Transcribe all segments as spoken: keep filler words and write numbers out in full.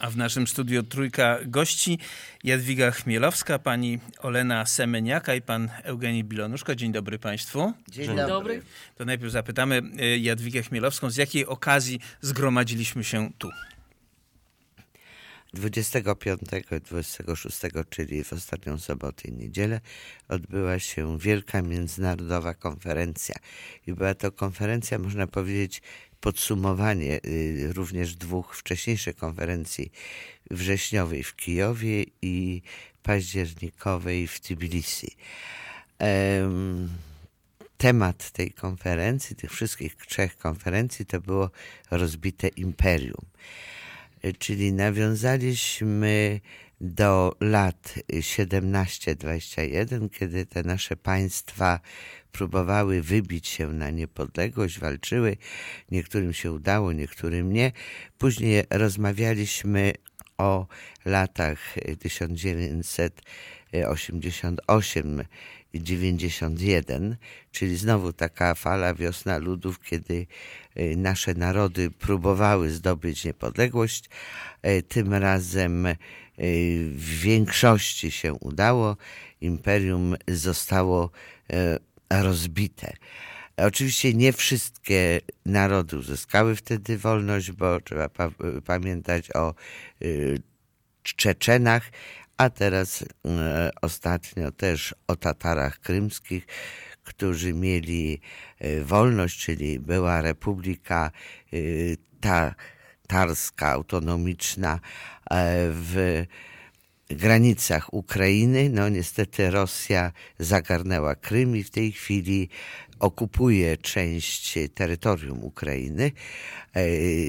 A w naszym studiu trójka gości: Jadwiga Chmielowska, pani Olena Semeniaka i pan Eugeni Bilonuszko. Dzień dobry państwu. Dzień, Dzień dobry. dobry. To najpierw zapytamy Jadwigę Chmielowską, z jakiej okazji zgromadziliśmy się tu? dwudziestego piątego i dwudziestego szóstego, czyli w ostatnią sobotę i niedzielę, odbyła się wielka międzynarodowa konferencja. I była to konferencja, można powiedzieć, podsumowanie y, również dwóch wcześniejszych konferencji: wrześniowej w Kijowie i październikowej w Tbilisi. Um, temat tej konferencji, tych wszystkich trzech konferencji, to było rozbite imperium. Czyli nawiązaliśmy do lat siedemnaście dwadzieścia jeden, kiedy te nasze państwa próbowały wybić się na niepodległość, walczyły. Niektórym się udało, niektórym nie. Później rozmawialiśmy o latach tysiąc dziewięćset osiemdziesiąt osiem dziewięćdziesiąt jeden, czyli znowu taka fala wiosna ludów, kiedy nasze narody próbowały zdobyć niepodległość. Tym razem w większości się udało. Imperium zostało rozbite. Oczywiście nie wszystkie narody uzyskały wtedy wolność, bo trzeba pa- pamiętać o Czeczenach, a teraz e, ostatnio też o Tatarach krymskich, którzy mieli e, wolność, czyli była republika e, tatarska, autonomiczna e, w granicach Ukrainy. No niestety Rosja zagarnęła Krym i w tej chwili okupuje część terytorium Ukrainy. E,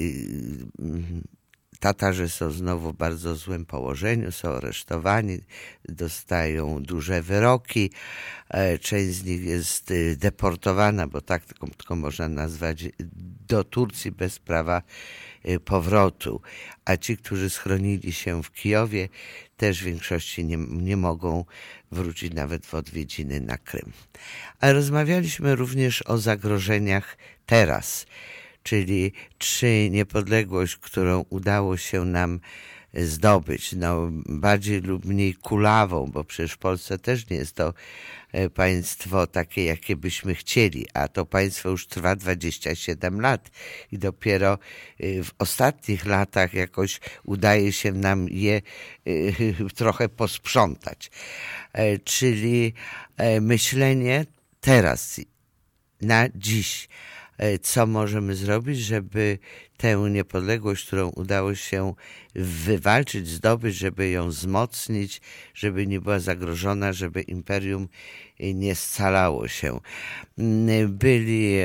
Tatarzy są znowu w bardzo złym położeniu, są aresztowani, dostają duże wyroki. Część z nich jest deportowana, bo tak tylko, tylko można nazwać, do Turcji bez prawa powrotu. A ci, którzy schronili się w Kijowie, też w większości nie, nie mogą wrócić nawet w odwiedziny na Krym. Ale rozmawialiśmy również o zagrożeniach teraz, czyli czy niepodległość, którą udało się nam zdobyć, no bardziej lub mniej kulawą, bo przecież w Polsce też nie jest to państwo takie, jakie byśmy chcieli, a to państwo już trwa dwadzieścia siedem lat i dopiero w ostatnich latach jakoś udaje się nam je trochę posprzątać. Czyli myślenie teraz, na dziś, co możemy zrobić, żeby tę niepodległość, którą udało się wywalczyć, zdobyć, żeby ją wzmocnić, żeby nie była zagrożona, żeby imperium nie scalało się. Byli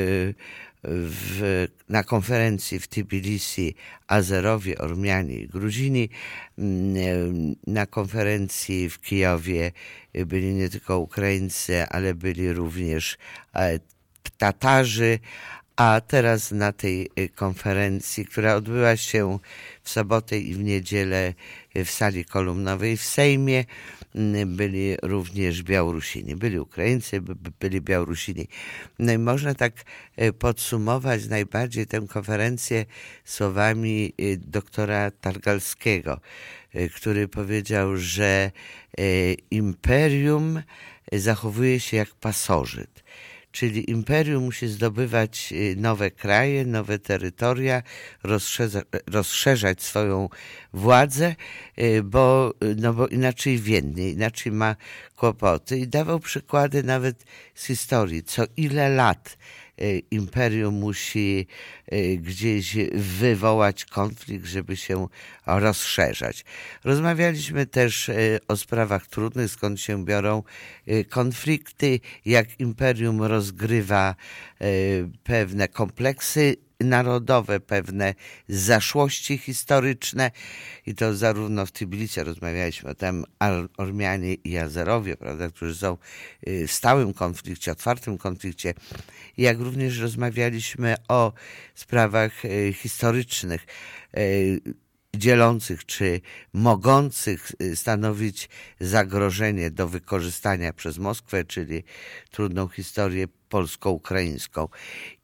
w, na konferencji w Tbilisi Azerowie, Ormianie i Gruzini. Na konferencji w Kijowie byli nie tylko Ukraińcy, ale byli również Tatarzy, a teraz na tej konferencji, która odbyła się w sobotę i w niedzielę w sali kolumnowej w Sejmie, byli również Białorusini. Byli Ukraińcy, byli Białorusini. No i można tak podsumować najbardziej tę konferencję słowami doktora Targalskiego, który powiedział, że imperium zachowuje się jak pasożyt. Czyli imperium musi zdobywać nowe kraje, nowe terytoria, rozszerza, rozszerzać swoją władzę, bo, no bo inaczej więdnie, inaczej ma kłopoty. I dawał przykłady nawet z historii, co ile lat imperium musi gdzieś wywołać konflikt, żeby się rozszerzać. Rozmawialiśmy też o sprawach trudnych, skąd się biorą konflikty, jak imperium rozgrywa pewne kompleksy narodowe, pewne zaszłości historyczne i to zarówno w Tbilisi rozmawialiśmy o tym Ormianie i Azerowie, prawda, którzy są w stałym konflikcie, otwartym konflikcie, jak również rozmawialiśmy o sprawach historycznych dzielących czy mogących stanowić zagrożenie do wykorzystania przez Moskwę, czyli trudną historię polsko-ukraińską.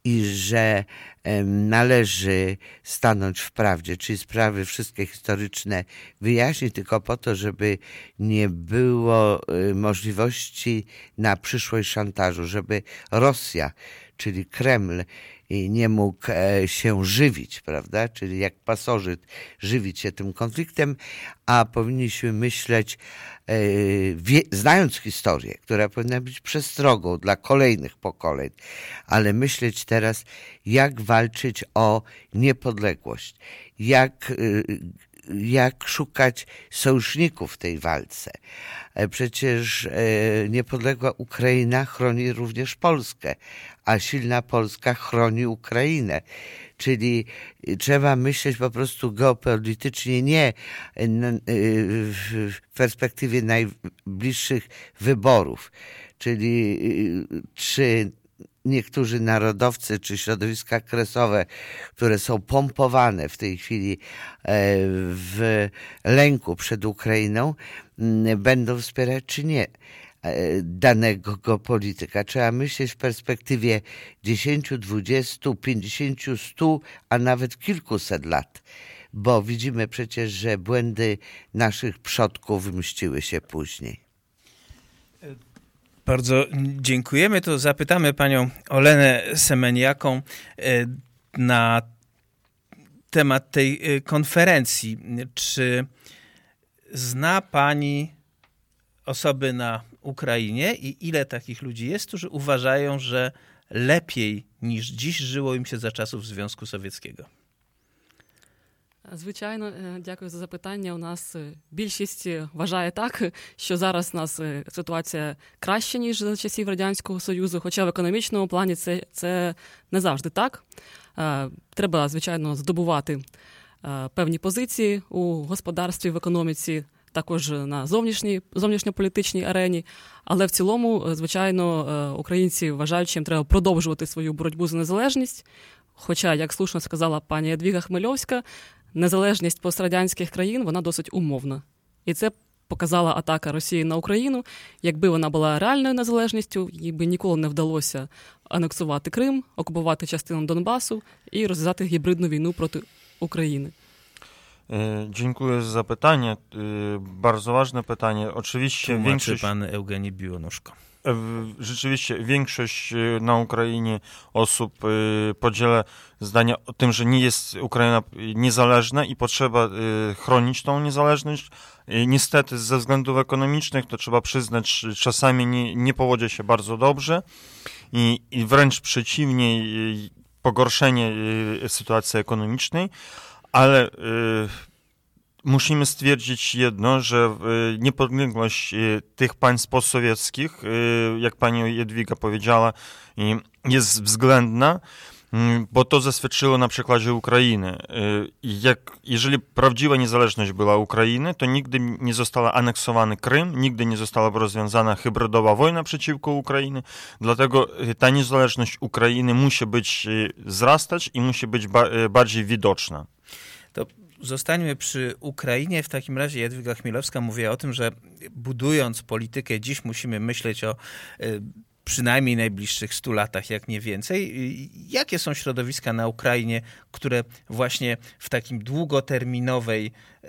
i że należy stanąć w prawdzie, czyli sprawy wszystkie historyczne wyjaśnić, tylko po to, żeby nie było możliwości na przyszłość szantażu, żeby Rosja, czyli Kreml, nie mógł się żywić, prawda? Czyli jak pasożyt żywić się tym konfliktem, a powinniśmy myśleć, wie, znając historię, która powinna być przestrogą dla kolejnych pokoleń, ale myśleć teraz, jak walczyć o niepodległość, jak jak szukać sojuszników w tej walce. Przecież niepodległa Ukraina chroni również Polskę, a silna Polska chroni Ukrainę. Czyli trzeba myśleć po prostu geopolitycznie, nie w perspektywie najbliższych wyborów. Czyli czy niektórzy narodowcy czy środowiska kresowe, które są pompowane w tej chwili w lęku przed Ukrainą, będą wspierać czy nie danego polityka. Trzeba myśleć w perspektywie dziesięć, dwadzieścia, pięćdziesiąt, sto, a nawet kilkuset lat, bo widzimy przecież, że błędy naszych przodków mściły się później. Bardzo dziękujemy. To zapytamy panią Olenę Semeniaką na temat tej konferencji. Czy zna pani osoby na Ukrainie i ile takich ludzi jest, którzy uważają, że lepiej niż dziś żyło im się za czasów Związku Sowieckiego? Звичайно, дякую за запитання. У нас більшість вважає так, що зараз у нас ситуація краща, ніж за часів Радянського Союзу, хоча в економічному плані це, це не завжди так. Треба, звичайно, здобувати певні позиції у господарстві, в економіці, також на зовнішній, зовнішньополітичній арені. Але в цілому, звичайно, українці вважають, що їм треба продовжувати свою боротьбу за незалежність. Хоча, як слушно сказала пані Ядвіга Хмельовська, незалежність пострадянських країн, вона досить умовна. І це показала атака Росії на Україну. Якби вона була реальною незалежністю, їй би ніколи не вдалося анексувати Крим, окупувати частину Донбасу і розв'язати гібридну війну проти України. Dziękuję za zapytanie. Bardzo ważne pytanie. Oczywiście Tłumaczy większość... pan Eugenii Biłonuszko. Rzeczywiście większość na Ukrainie osób podziela zdanie o tym, że nie jest Ukraina niezależna i potrzeba chronić tą niezależność. Niestety ze względów ekonomicznych to trzeba przyznać, że czasami nie, nie powodzi się bardzo dobrze i, i wręcz przeciwnie, pogorszenie sytuacji ekonomicznej, ale musimy stwierdzić jedno, że niepodległość tych państw postsowieckich, jak pani Jadwiga powiedziała, jest względna, bo to zaświadczyło na przykładzie Ukrainy. Jak, jeżeli prawdziwa niezależność była Ukrainy, to nigdy nie została aneksowany Krym, nigdy nie została rozwiązana hybrydowa wojna przeciwko Ukrainie, dlatego ta niezależność Ukrainy musi być wzrastać i musi być ba- bardziej widoczna. To zostańmy przy Ukrainie. W takim razie Jadwiga Chmielowska mówiła o tym, że budując politykę dziś musimy myśleć o y, przynajmniej najbliższych stu latach, jak nie więcej. Jakie są środowiska na Ukrainie, które właśnie w takim długoterminowej y,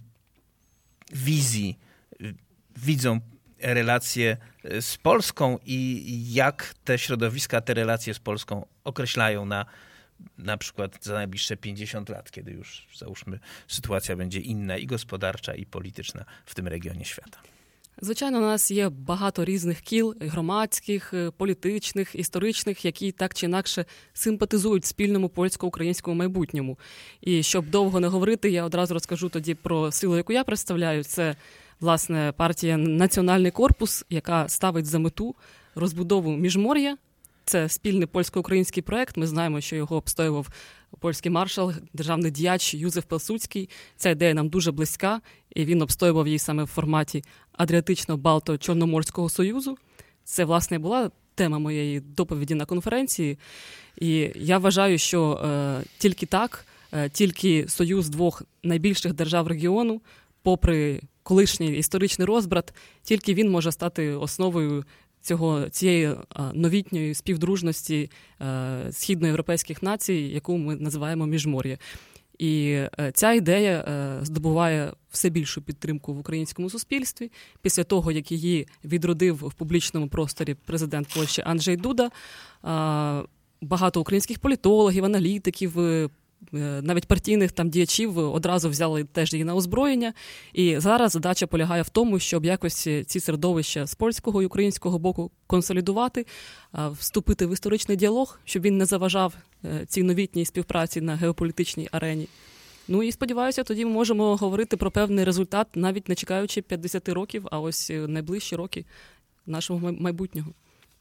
wizji y, widzą relacje z Polską i jak te środowiska te relacje z Polską określają na na przykład za najbliższe pięćdziesiąt lat, kiedy już, załóżmy, sytuacja będzie inna i gospodarcza, i polityczna w tym regionie świata? Звичайно, у нас є багато різних кіл, громадських, політичних, історичних, які так чи інакше симпатизують спільному польсько-українському майбутньому. І щоб довго не говорити, я одразу розкажу тоді про силу, яку я представляю. Це, власне, партія «Національний корпус», яка ставить за мету розбудову Міжмор'я. Це спільний польсько-український проєкт. Ми знаємо, що його обстоював польський маршал, державний діяч Юзеф Пілсудський. Ця ідея нам дуже близька, і він обстоював її саме в форматі Адріатично-Балто-Чорноморського союзу. Це, власне, була тема моєї доповіді на конференції. І я вважаю, що е, тільки так, е, тільки союз двох найбільших держав регіону, попри колишній історичний розбрат, тільки він може стати основою цього, цієї новітньої співдружності східноєвропейських націй, яку ми називаємо Міжмор'я. І ця ідея здобуває все більшу підтримку в українському суспільстві. Після того, як її відродив в публічному просторі президент Польщі Анджей Дуда, багато українських політологів, аналітиків, навіть партійних там діячів одразу взяли теж її на озброєння. І зараз задача полягає в тому, щоб якось ці середовища з польського і українського боку консолідувати, вступити в історичний діалог, щоб він не заважав цій новітній співпраці на геополітичній арені. Ну і сподіваюся, тоді ми можемо говорити про певний результат, навіть не чекаючи п'ятдесят років, а ось найближчі роки нашого майбутнього.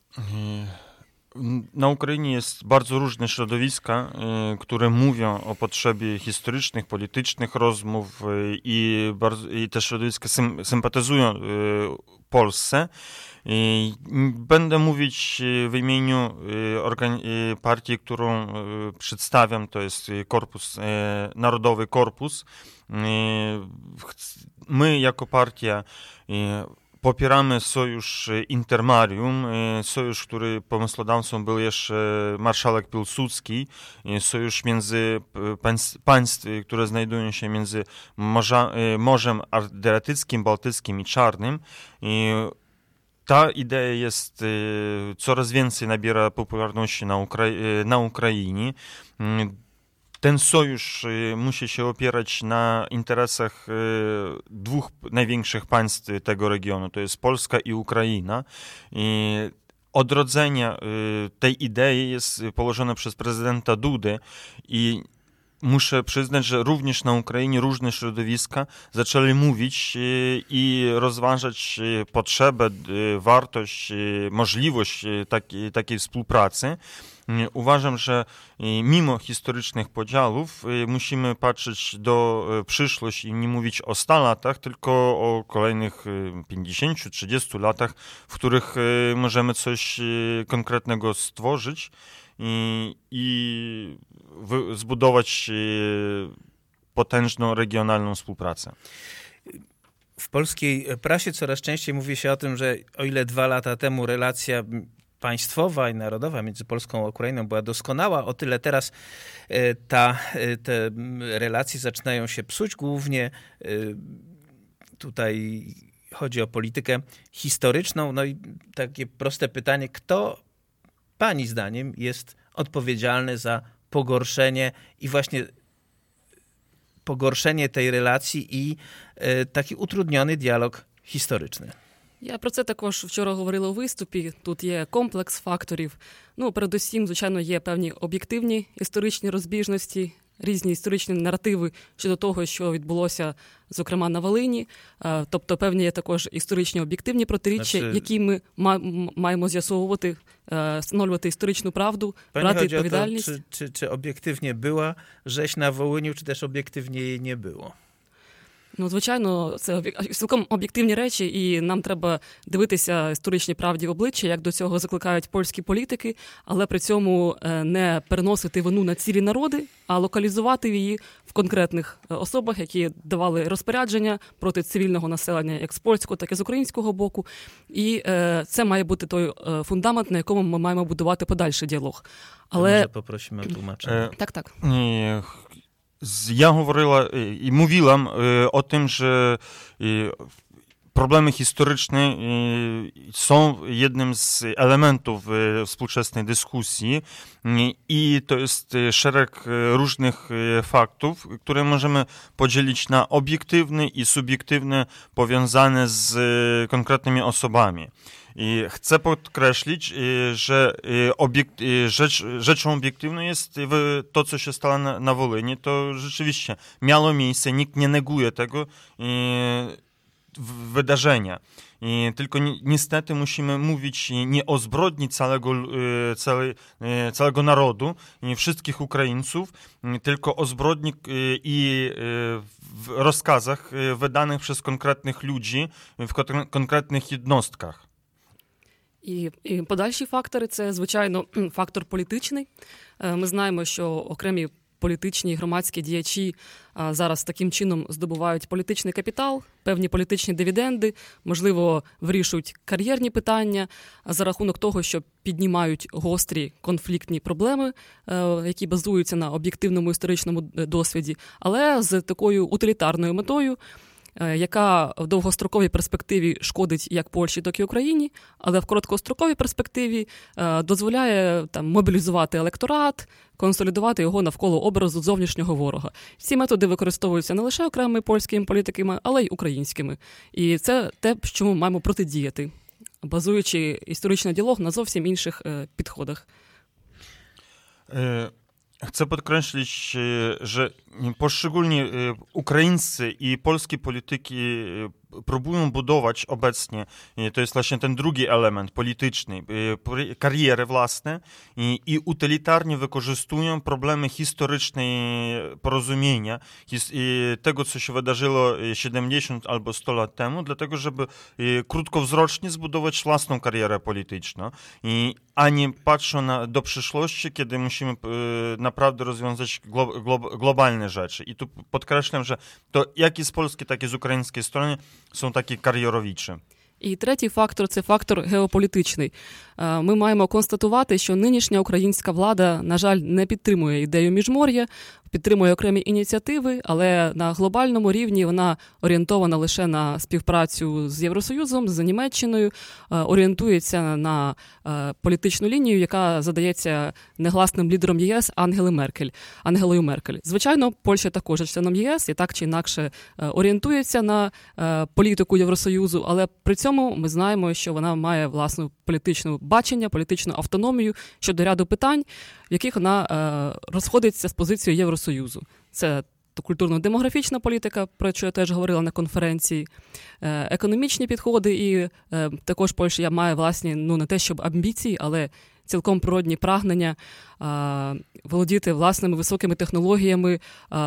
Na Ukrainie jest bardzo różne środowiska, które mówią o potrzebie historycznych, politycznych rozmów i, bardzo, i te środowiska sym, sympatyzują Polsce. Będę mówić w imieniu partii, którą przedstawiam, to jest Korpus, Narodowy Korpus. My jako partia popieramy sojusz Intermarium, sojusz, który pomysłodawcą był jeszcze marszałek Piłsudski, sojusz między państw, państw, które znajdują się między Morza, Morzem Adriatyckim, Bałtyckim i Czarnym. I ta idea jest, coraz więcej nabiera popularności na, Ukra- na Ukrainie. Ten sojusz musi się opierać na interesach dwóch największych państw tego regionu, to jest Polska i Ukraina. I odrodzenie tej idei jest położone przez prezydenta Dudę i muszę przyznać, że również na Ukrainie różne środowiska zaczęły mówić i rozważać potrzebę, wartość, możliwość takiej, takiej współpracy. Uważam, że mimo historycznych podziałów musimy patrzeć do przyszłości i nie mówić o stu latach, tylko o kolejnych pięćdziesięciu trzydziestu latach, w których możemy coś konkretnego stworzyć i, i zbudować potężną regionalną współpracę. W polskiej prasie coraz częściej mówi się o tym, że o ile dwa lata temu relacja państwowa i narodowa między Polską a Ukrainą była doskonała, o tyle teraz ta, te relacje zaczynają się psuć. Głównie tutaj chodzi o politykę historyczną. No i takie proste pytanie, kto pani zdaniem jest odpowiedzialny za pogorszenie i właśnie pogorszenie tej relacji і такий утруднений діалог історичний? Я про це також вчора говорила у виступі. Тут є комплекс факторів. Ну, передусім, звичайно, є певні об'єктивні історичні розбіжності, різні історичні наративи щодо того, що відбулося, зокрема, на Волині. Тобто, певні є також історичні об'єктивні протиріччя, значить, які ми маємо з'ясовувати, встановлювати історичну правду, Pani брати chodzi відповідальність. O to, czy, czy, czy obiektywnie była rzeź na Wołyniu, czy też obiektywnie jej nie było? Ну, звичайно, це цілком об'єктивні речі, і нам треба дивитися історичній правді в обличчя, як до цього закликають польські політики, але при цьому не переносити вину на цілі народи, а локалізувати її в конкретних особах, які давали розпорядження проти цивільного населення як з польського, так і з українського боку. І це має бути той фундамент, на якому ми маємо будувати подальший діалог. Але... Może poprosimy o tłumaczenie. Так, так. Ja говорила i mówiłam o tym, że problemy historyczne są jednym z elementów współczesnej dyskusji i to jest szereg różnych faktów, które możemy podzielić na obiektywne i subiektywne, powiązane z konkretnymi osobami. I chcę podkreślić, że obiekt, rzecz, rzeczą obiektywną jest to, co się stało na, na Wolyni. To rzeczywiście miało miejsce, nikt nie neguje tego wydarzenia. I tylko ni, niestety musimy mówić nie o zbrodni całego, całej, całego narodu, i wszystkich Ukraińców, tylko o zbrodni i w rozkazach wydanych przez konkretnych ludzi w konkretnych jednostkach. І, і подальші фактори – це, звичайно, фактор політичний. Ми знаємо, що окремі політичні і громадські діячі зараз таким чином здобувають політичний капітал, певні політичні дивіденди, можливо, вирішують кар'єрні питання за рахунок того, що піднімають гострі конфліктні проблеми, які базуються на об'єктивному історичному досвіді, але з такою утилітарною метою, яка в довгостроковій перспективі шкодить як Польщі, так і Україні, але в короткостроковій перспективі дозволяє там мобілізувати електорат, консолідувати його навколо образу зовнішнього ворога. Ці методи використовуються не лише окремими польськими політиками, але й українськими. І це те, чому маємо протидіяти, базуючи історичний діалог на зовсім інших підходах. Е... Chcę podkreślić, że poszczególni ukraińscy i polskie polityki próbują budować obecnie, to jest właśnie ten drugi element polityczny, kariery własne i, i utylitarnie wykorzystują problemy historyczne porozumienia, tego, co się wydarzyło siedemdziesiąt albo sto lat temu, dlatego, żeby krótkowzrocznie zbudować własną karierę polityczną, i, a nie patrzą na, do przyszłości, kiedy musimy naprawdę rozwiązać glo, glo, globalne rzeczy. I tu podkreślam, że to jak i z polskiej, tak i z ukraińskiej strony są такі кар'єровічі. І третій фактор – це фактор геополітичний. Ми маємо констатувати, що нинішня українська влада, на жаль, не підтримує ідею міжмор'я, підтримує окремі ініціативи, але на глобальному рівні вона орієнтована лише на співпрацю з Євросоюзом, з Німеччиною, орієнтується на політичну лінію, яка задається негласним лідером ЄС Ангели Меркель, Ангелою Меркель. Звичайно, Польща також є членом ЄС і так чи інакше орієнтується на політику Євросоюзу, але при цьому ми знаємо, що вона має власну політичну бачення, політичну автономію щодо ряду питань, в яких вона е, розходиться з позицією Євросоюзу. Це культурно-демографічна політика, про що я теж говорила на конференції, е, економічні підходи і е, також Польща має власні, ну не те щоб амбіції, але цілком природні прагнення а, володіти власними високими технологіями, а,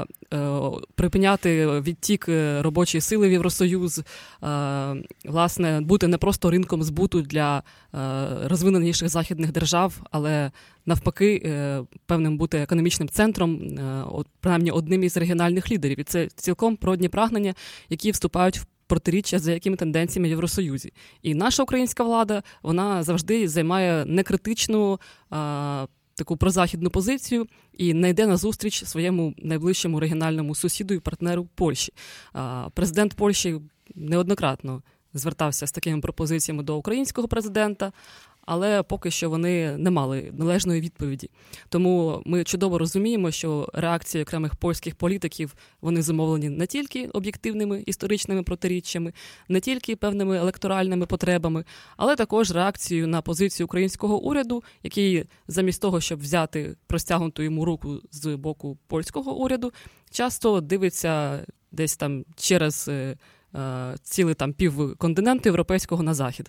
а, припиняти відтік робочої сили в Євросоюз, а, власне, бути не просто ринком збуту для а, розвиненіших західних держав, але навпаки певним бути економічним центром, принаймні одним із регіональних лідерів. І це цілком природні прагнення, які вступають в протиріччя з якими тенденціями в Євросоюзі. І наша українська влада, вона завжди займає некритичну а, таку прозахідну позицію і не йде на зустріч своєму найближчому регіональному сусіду і партнеру Польщі. А, президент Польщі неоднократно звертався з такими пропозиціями до українського президента, але поки що вони не мали належної відповіді. Тому ми чудово розуміємо, що реакції окремих польських політиків, вони зумовлені не тільки об'єктивними історичними протиріччями, не тільки певними електоральними потребами, але також реакцією на позицію українського уряду, який замість того, щоб взяти простягнуту йому руку з боку польського уряду, часто дивиться десь там через е, е, цілий там півконтиненту європейського на захід.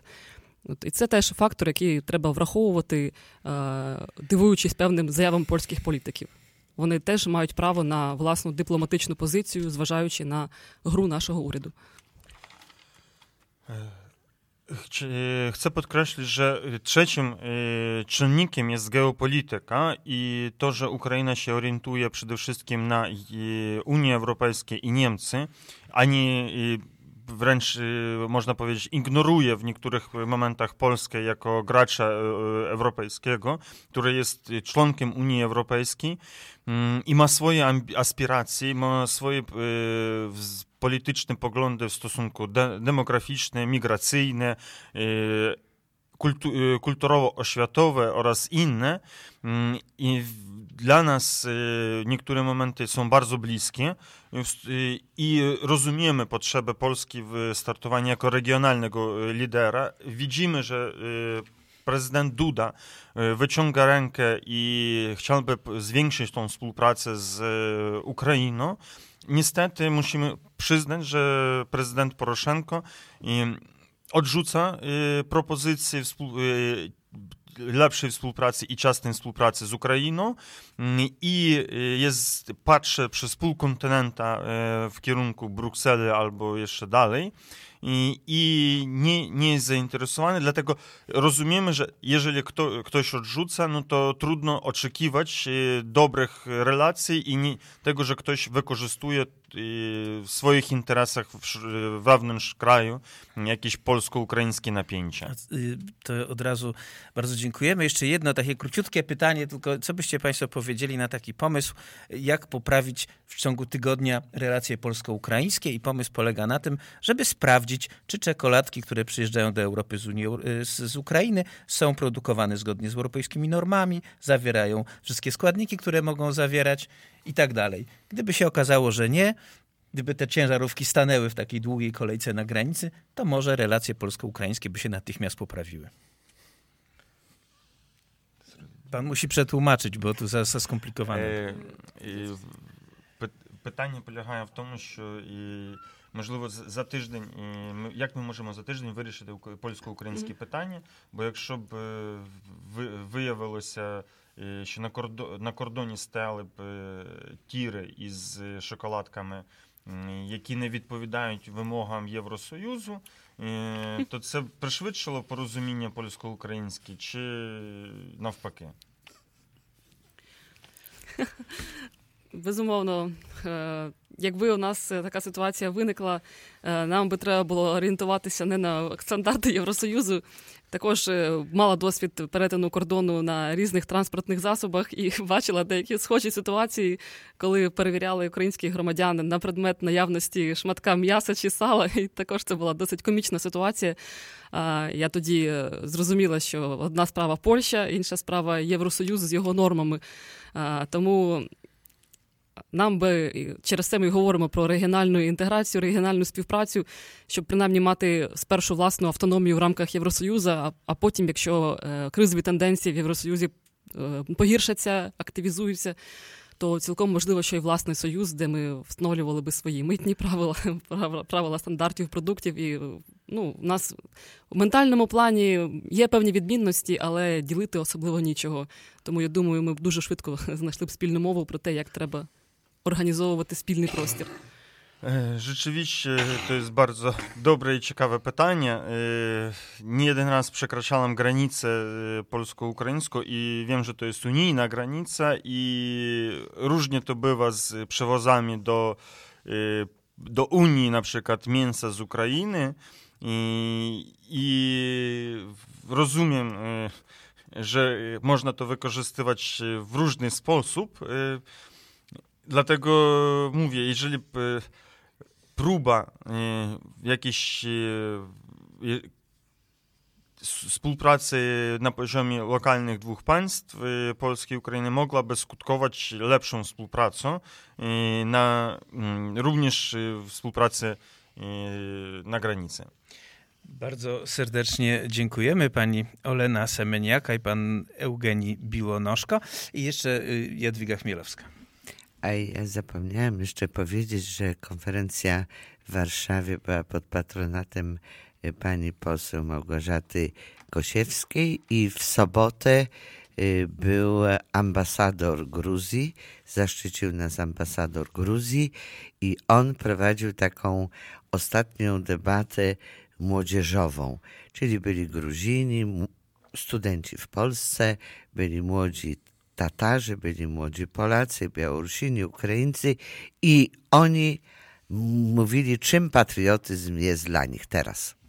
І це теж фактор, який треба враховувати, дивуючись певним заявам польських політиків. Вони теж мають право на власну дипломатичну позицію, зважаючи на гру нашого уряду. Chcę podkreślić, że trzecim czynnikiem jest geopolityka i to, że Ukraina się orientuje przede wszystkim na Unię Europejską i Niemcy, a nie wręcz, można powiedzieć, ignoruje w niektórych momentach Polskę jako gracza europejskiego, który jest członkiem Unii Europejskiej i ma swoje aspiracje, ma swoje polityczne poglądy w stosunku de- demograficzne, migracyjne, kultu- kulturowo-oświatowe oraz inne. I dla nas niektóre momenty są bardzo bliskie i rozumiemy potrzebę Polski w startowaniu jako regionalnego lidera. Widzimy, że prezydent Duda wyciąga rękę i chciałby zwiększyć tą współpracę z Ukrainą. Niestety musimy przyznać, że prezydent Poroszenko odrzuca propozycje lepszej współpracy i ciasnej współpracy z Ukrainą i jest, patrzy przez pół kontynenta w kierunku Brukseli albo jeszcze dalej i, i nie, nie jest zainteresowany, dlatego rozumiemy, że jeżeli kto, ktoś odrzuca, no to trudno oczekiwać dobrych relacji i nie, tego, że ktoś wykorzystuje w swoich interesach wewnątrz kraju jakieś polsko-ukraińskie napięcia. To od razu bardzo dziękujemy. Jeszcze jedno takie króciutkie pytanie, tylko co byście Państwo powiedzieli na taki pomysł, jak poprawić w ciągu tygodnia relacje polsko-ukraińskie, i pomysł polega na tym, żeby sprawdzić, czy czekoladki, które przyjeżdżają do Europy z, Unii, z, z Ukrainy, są produkowane zgodnie z europejskimi normami, zawierają wszystkie składniki, które mogą zawierać i tak dalej. Gdyby się okazało, że nie, gdyby te ciężarówki stanęły w takiej długiej kolejce na granicy, to może relacje polsko-ukraińskie by się natychmiast poprawiły. Pan musi przetłumaczyć, bo to za, za skomplikowane. E, e, pytanie polega w tym, że i, можливо за тиждень, і, як ми можемо за тиждень вирішити польсько-українське питання, бо якщо б виявилося, що на кордоні, на кордоні стояли б тіри із шоколадками, які не відповідають вимогам Євросоюзу, то це пришвидшило порозуміння польсько-українське чи навпаки? Безумовно, якби у нас така ситуація виникла, нам би треба було орієнтуватися не на стандарти Євросоюзу. Також мала досвід перетину кордону на різних транспортних засобах і бачила деякі схожі ситуації, коли перевіряли українських громадян на предмет наявності шматка м'яса чи сала. І також це була досить комічна ситуація. Я тоді зрозуміла, що одна справа Польща, інша справа Євросоюз з його нормами. Тому нам би, через це ми говоримо про регіональну інтеграцію, регіональну співпрацю, щоб принаймні мати спершу власну автономію в рамках Євросоюзу, а, а потім, якщо е, кризові тенденції в Євросоюзі е, погіршаться, активізуються, то цілком можливо, що і власний союз, де ми встановлювали би свої митні правила, правила, правила стандартів продуктів. І ну, у нас в ментальному плані є певні відмінності, але ділити особливо нічого. Тому я думаю, ми дуже швидко знайшли б спільну мову про те, як треба organizować wspólny prostor. Rzeczywiście to jest bardzo dobre i ciekawe pytanie. Nie jeden raz przekraczałem granicę polsko-ukraińską i wiem, że to jest unijna granica i różnie to bywa z przewozami do, do Unii, na przykład mięsa z Ukrainy i, i rozumiem, że można to wykorzystywać w różny sposób. Dlatego mówię, jeżeli próba jakiejś współpracy na poziomie lokalnych dwóch państw, Polski i Ukrainy, mogłaby skutkować lepszą współpracą, na, również współpracy na granicy. Bardzo serdecznie dziękujemy pani Olena Semeniaka i pan Eugenii Biłonoszko i jeszcze Jadwiga Chmielowska. A ja zapomniałem jeszcze powiedzieć, że konferencja w Warszawie była pod patronatem pani poseł Małgorzaty Gosiewskiej i w sobotę był ambasador Gruzji, zaszczycił nas ambasador Gruzji i on prowadził taką ostatnią debatę młodzieżową, czyli byli Gruzini, studenci w Polsce, byli młodzi Tatarzy, byli młodzi Polacy, Białorusini, Ukraińcy i oni mówili, czym patriotyzm jest dla nich teraz.